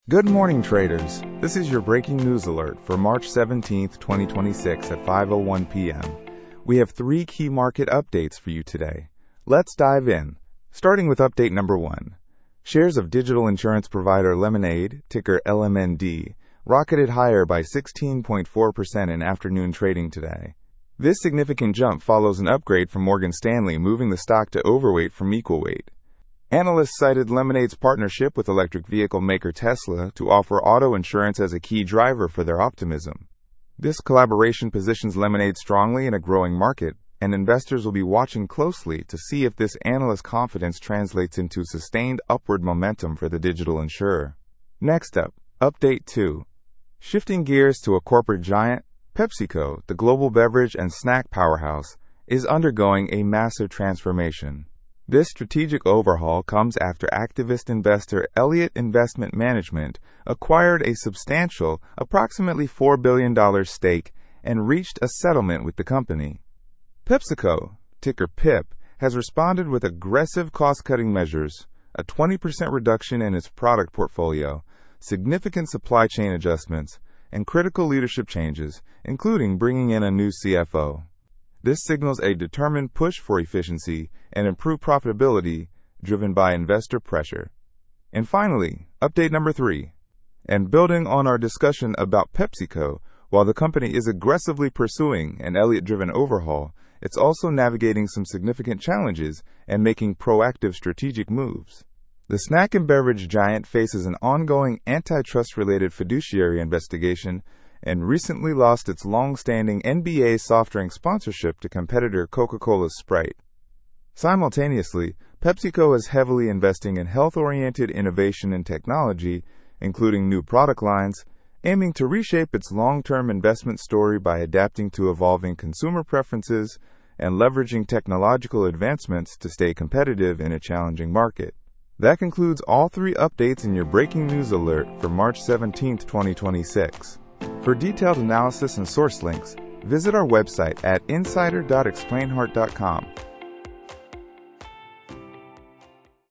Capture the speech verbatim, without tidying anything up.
Good morning, traders. This is your breaking news alert for March seventeenth, twenty twenty-six at five oh one p.m. We have three key market updates for you today. Let's dive in, starting with update number one. Shares of digital insurance provider Lemonade, ticker L M N D, rocketed higher by sixteen point four percent in afternoon trading today. This significant jump follows an upgrade from Morgan Stanley, moving the stock to overweight from equal weight. Analysts cited Lemonade's partnership with electric vehicle maker Tesla to offer auto insurance as a key driver for their optimism. This collaboration positions Lemonade strongly in a growing market, and investors will be watching closely to see if this analyst confidence translates into sustained upward momentum for the digital insurer. Next up, update two. Shifting gears to a corporate giant, PepsiCo, the global beverage and snack powerhouse, is undergoing a massive transformation. This strategic overhaul comes after activist investor Elliott Investment Management acquired a substantial, approximately four billion dollars stake and reached a settlement with the company. PepsiCo, ticker P I P, has responded with aggressive cost-cutting measures, a twenty percent reduction in its product portfolio, significant supply chain adjustments, and critical leadership changes, including bringing in a new C F O. This signals a determined push for efficiency and improved profitability driven by investor pressure. And finally, update number three. And building on our discussion about PepsiCo, while the company is aggressively pursuing an Elliott-driven overhaul, it's also navigating some significant challenges and making proactive strategic moves. The snack and beverage giant faces an ongoing antitrust-related fiduciary investigation and recently lost its long-standing N B A soft drink sponsorship to competitor Coca-Cola's Sprite. Simultaneously, PepsiCo is heavily investing in health-oriented innovation and technology, including new product lines, aiming to reshape its long-term investment story by adapting to evolving consumer preferences and leveraging technological advancements to stay competitive in a challenging market. That concludes all three updates in your breaking news alert for March seventeenth, twenty twenty-six. For detailed analysis and source links, visit our website at insider dot explain heart dot com.